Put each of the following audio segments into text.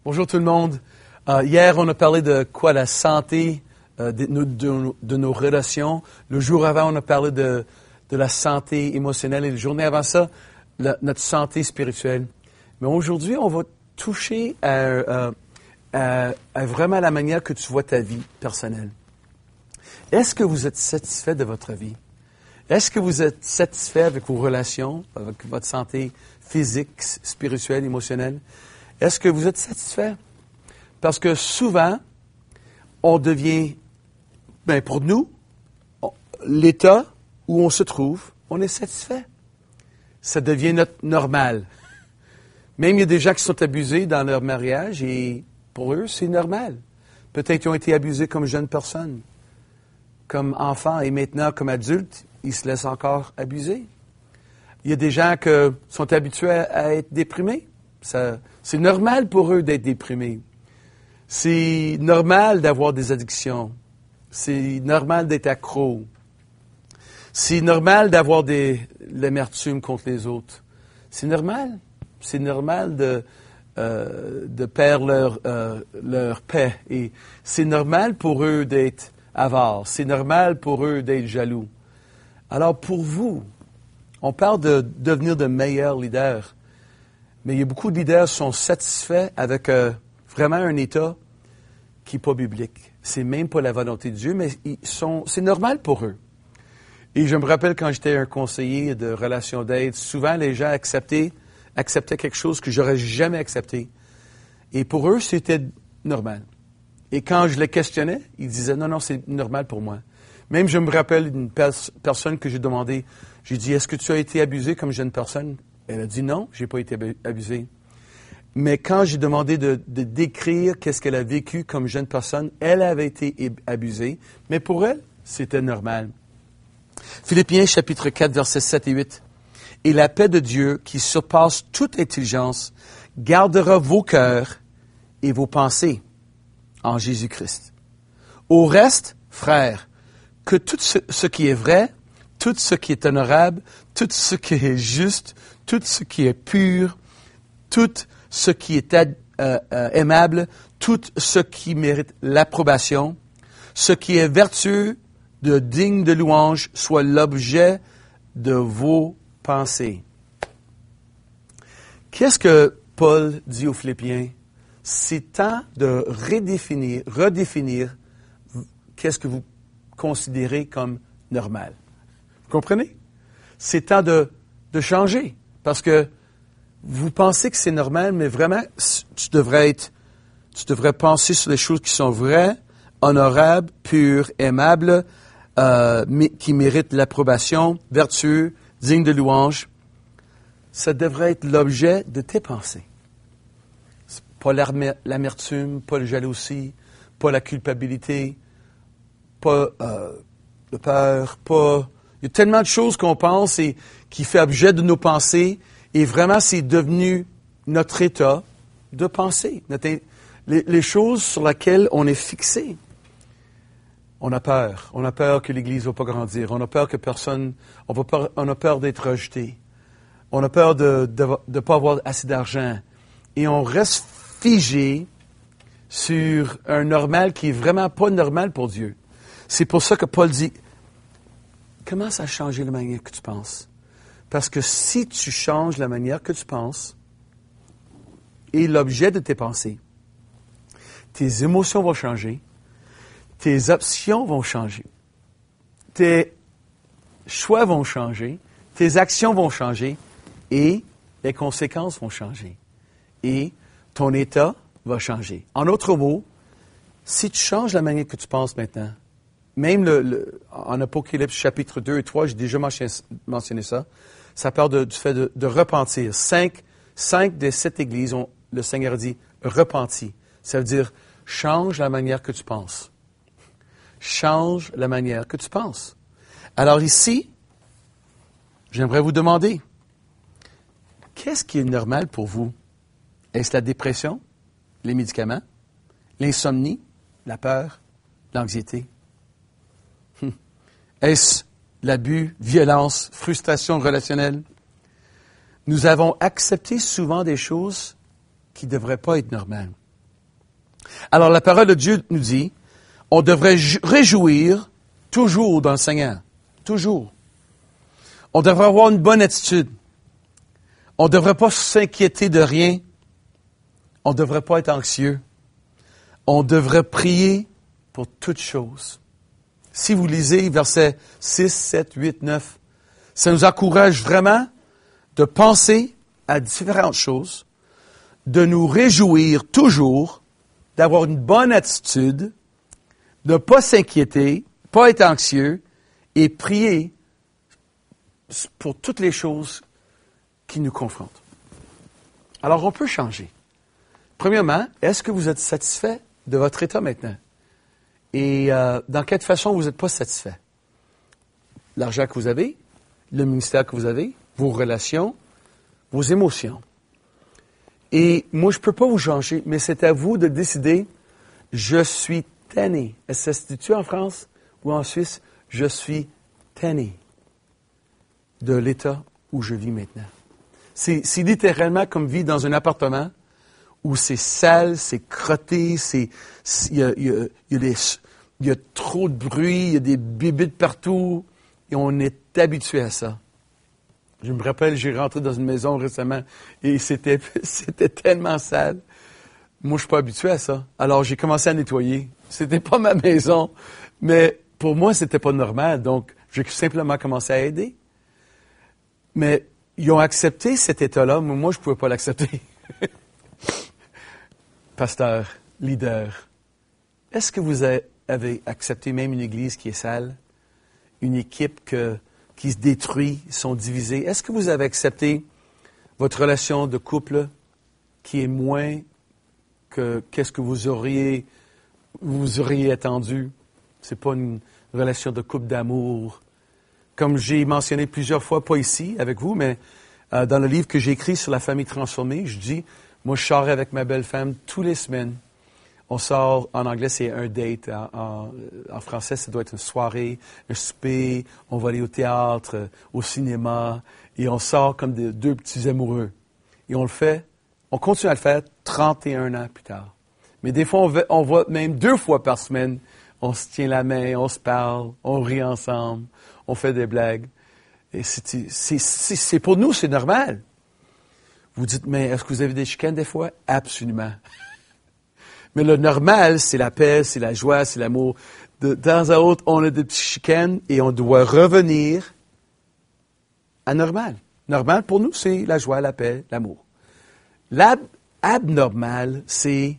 Bonjour tout le monde. Hier, on a parlé de quoi? La santé de nos relations. Le jour avant, on a parlé de la santé émotionnelle. Et la journée avant ça, notre santé spirituelle. Mais aujourd'hui, on va toucher à vraiment la manière que tu vois ta vie personnelle. Est-ce que vous êtes satisfait de votre vie? Est-ce que vous êtes satisfait avec vos relations, avec votre santé physique, spirituelle, émotionnelle? Est-ce que vous êtes satisfait? Parce que souvent, on devient, pour nous, l'état où on se trouve, on est satisfait. Ça devient notre normal. Même il y a des gens qui sont abusés dans leur mariage et pour eux, c'est normal. Peut-être qu'ils ont été abusés comme jeunes personnes, comme enfants et maintenant comme adultes, ils se laissent encore abuser. Il y a des gens qui sont habitués à être déprimés. C'est normal pour eux d'être déprimés. C'est normal d'avoir des addictions. C'est normal d'être accro. C'est normal d'avoir de l'amertume contre les autres. C'est normal. C'est normal de perdre leur paix. Et c'est normal pour eux d'être avares. C'est normal pour eux d'être jaloux. Alors pour vous, on parle de devenir de meilleurs leaders. Mais il y a beaucoup de leaders qui sont satisfaits avec vraiment un état qui n'est pas biblique. C'est même pas la volonté de Dieu, mais c'est normal pour eux. Et je me rappelle quand j'étais un conseiller de relations d'aide, souvent les gens acceptaient quelque chose que j'aurais jamais accepté. Et pour eux, c'était normal. Et quand je les questionnais, ils disaient non, c'est normal pour moi. Même je me rappelle d'une personne que j'ai demandé, j'ai dit, est-ce que tu as été abusé comme jeune personne? Elle a dit non, j'ai pas été abusée. Mais quand j'ai demandé de décrire qu'est-ce qu'elle a vécu comme jeune personne, elle avait été abusée, mais pour elle, c'était normal. Philippiens chapitre 4, versets 7 et 8. « Et la paix de Dieu, qui surpasse toute intelligence, gardera vos cœurs et vos pensées en Jésus-Christ. Au reste, frères, que tout ce qui est vrai, tout ce qui est honorable, tout ce qui est juste, tout ce qui est pur, tout ce qui est aimable, tout ce qui mérite l'approbation, ce qui est vertueux, digne de louange, soit l'objet de vos pensées. » Qu'est-ce que Paul dit aux Philippiens? C'est temps de redéfinir qu'est-ce que vous considérez comme normal. Vous comprenez? C'est temps de changer. Parce que vous pensez que c'est normal, mais vraiment, tu devrais penser sur les choses qui sont vraies, honorables, pures, aimables, qui méritent l'approbation, vertueux, dignes de louange. Ça devrait être l'objet de tes pensées. C'est pas l'amertume, pas la jalousie, pas la culpabilité, pas la peur, pas... Il y a tellement de choses qu'on pense et qui fait objet de nos pensées. Et vraiment, c'est devenu notre état de penser. Les choses sur lesquelles on est fixé. On a peur. On a peur que l'Église ne va pas grandir. On a peur que personne... On a peur d'être rejeté. On a peur de ne pas avoir assez d'argent. Et on reste figé sur un normal qui est vraiment pas normal pour Dieu. C'est pour ça que Paul dit, commence à changer la manière que tu penses. Parce que si tu changes la manière que tu penses et l'objet de tes pensées, tes émotions vont changer, tes options vont changer, tes choix vont changer, tes actions vont changer et les conséquences vont changer. Et ton état va changer. En d'autres mots, si tu changes la manière que tu penses maintenant, même en Apocalypse chapitre 2 et 3, j'ai déjà mentionné ça, ça parle du fait de repentir. 5 des 7 églises, le Seigneur a dit « repentis ». Ça veut dire « change la manière que tu penses ». Change la manière que tu penses. Alors ici, j'aimerais vous demander, qu'est-ce qui est normal pour vous? Est-ce la dépression, les médicaments, l'insomnie, la peur, l'anxiété? Est-ce l'abus, violence, frustration relationnelle? Nous avons accepté souvent des choses qui ne devraient pas être normales. Alors, la parole de Dieu nous dit, on devrait réjouir toujours dans le Seigneur. Toujours. On devrait avoir une bonne attitude. On ne devrait pas s'inquiéter de rien. On ne devrait pas être anxieux. On devrait prier pour toutes choses. Si vous lisez versets 6, 7, 8, 9, ça nous encourage vraiment de penser à différentes choses, de nous réjouir toujours, d'avoir une bonne attitude, de ne pas s'inquiéter, pas être anxieux et prier pour toutes les choses qui nous confrontent. Alors, on peut changer. Premièrement, est-ce que vous êtes satisfait de votre état maintenant? Et dans quelle façon vous n'êtes pas satisfait? L'argent que vous avez, le ministère que vous avez, vos relations, vos émotions. Et moi, je ne peux pas vous changer, mais c'est à vous de décider, je suis tanné. Est-ce que ça se dit-tu en France ou en Suisse? Je suis tanné de l'état où je vis maintenant. C'est littéralement comme vivre dans un appartement où c'est sale, c'est crotté, il y a trop de bruit, il y a des bébites partout, et on est habitué à ça. Je me rappelle, j'ai rentré dans une maison récemment, et c'était tellement sale. Moi, je suis pas habitué à ça. Alors, j'ai commencé à nettoyer. C'était pas ma maison, mais pour moi, c'était pas normal, donc j'ai simplement commencé à aider. Mais ils ont accepté cet état-là, mais moi, je ne pouvais pas l'accepter. Pasteur, leader, est-ce que vous avez accepté même une église qui est sale, une équipe qui se détruit, sont divisées? Est-ce que vous avez accepté votre relation de couple qui est moins que qu'est-ce que vous auriez attendu? C'est pas une relation de couple d'amour. Comme j'ai mentionné plusieurs fois, pas ici avec vous, mais dans le livre que j'ai écrit sur la famille transformée, je dis, moi je sors avec ma belle-femme tous les semaines. On sort, en anglais c'est un date, en français ça doit être une soirée, un souper, on va aller au théâtre, au cinéma, et on sort comme deux petits amoureux. Et on le fait, on continue à le faire 31 ans plus tard. Mais des fois on va même 2 fois par semaine, on se tient la main, on se parle, on rit ensemble. On fait des blagues. Et c'est pour nous, c'est normal. Vous dites, mais est-ce que vous avez des chicanes des fois? Absolument. Mais le normal, c'est la paix, c'est la joie, c'est l'amour. De temps à autre, on a des petites chicanes et on doit revenir à normal. Normal, pour nous, c'est la joie, la paix, l'amour. L'abnormal, c'est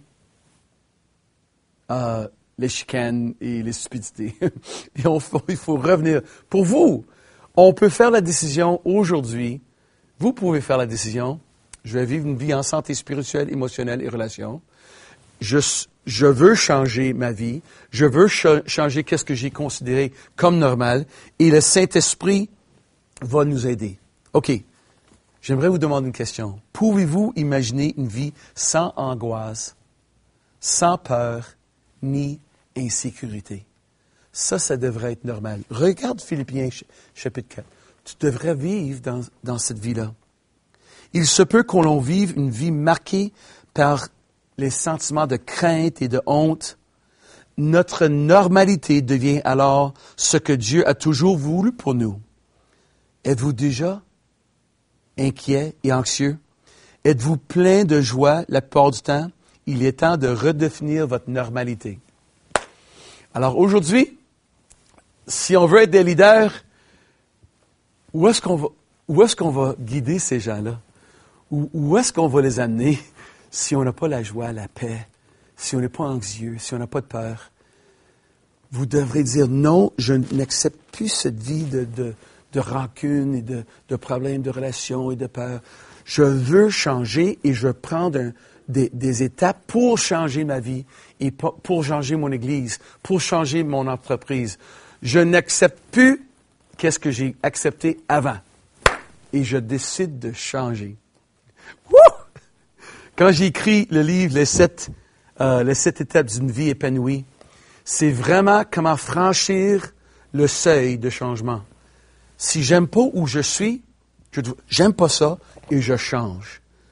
les chicanes et les stupidités. Et il faut revenir. Pour vous, on peut faire la décision aujourd'hui. Vous pouvez faire la décision. Je vais vivre une vie en santé spirituelle, émotionnelle et relation. Je veux changer ma vie. Je veux changer qu'est-ce que j'ai considéré comme normal. Et le Saint-Esprit va nous aider. OK. J'aimerais vous demander une question. Pouvez-vous imaginer une vie sans angoisse, sans peur, ni insécurité? Ça devrait être normal. Regarde Philippiens chapitre 4. Tu devrais vivre dans cette vie-là. Il se peut qu'on vive une vie marquée par les sentiments de crainte et de honte. Notre normalité devient alors ce que Dieu a toujours voulu pour nous. Êtes-vous déjà inquiet et anxieux? Êtes-vous plein de joie la plupart du temps? Il est temps de redéfinir votre normalité. Alors aujourd'hui, si on veut être des leaders, où est-ce qu'on va guider ces gens-là? Où est-ce qu'on va les amener si on n'a pas la joie, la paix, si on n'est pas anxieux, si on n'a pas de peur? Vous devrez dire non, je n'accepte plus cette vie de rancune et de problèmes de relations et de peur. Je veux changer et je prends des étapes pour changer ma vie et pour changer mon Église, pour changer mon entreprise. Je n'accepte plus qu'est-ce que j'ai accepté avant. Et je décide de changer. Wouh! Quand j'ai écrit le livre les sept étapes d'une vie épanouie, c'est vraiment comment franchir le seuil de changement. Si j'aime pas où je suis, j'aime pas ça et je change.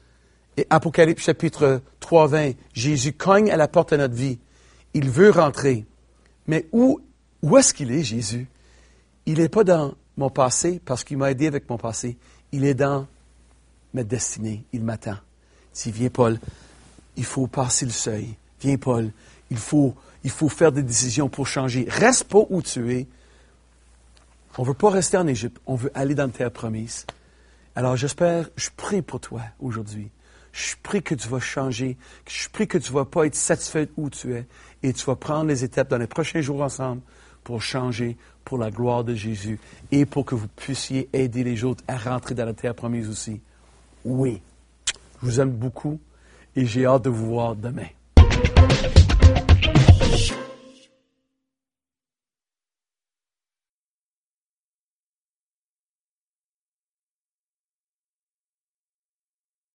Et Apocalypse chapitre 3, 20, Jésus cogne à la porte de notre vie. Il veut rentrer. Mais où est-ce qu'il est, Jésus? Il n'est pas dans mon passé parce qu'il m'a aidé avec mon passé. Il est dans ma destinée. Il m'attend. Il dit, viens Paul, il faut passer le seuil. Viens Paul, il faut faire des décisions pour changer. Reste pas où tu es. On ne veut pas rester en Égypte. On veut aller dans la terre promise. Alors je prie pour toi aujourd'hui. Je prie que tu vas changer. Je prie que tu ne vas pas être satisfait où tu es. Et tu vas prendre les étapes dans les prochains jours ensemble pour changer pour la gloire de Jésus et pour que vous puissiez aider les autres à rentrer dans la terre promise aussi. Oui, je vous aime beaucoup et j'ai hâte de vous voir demain.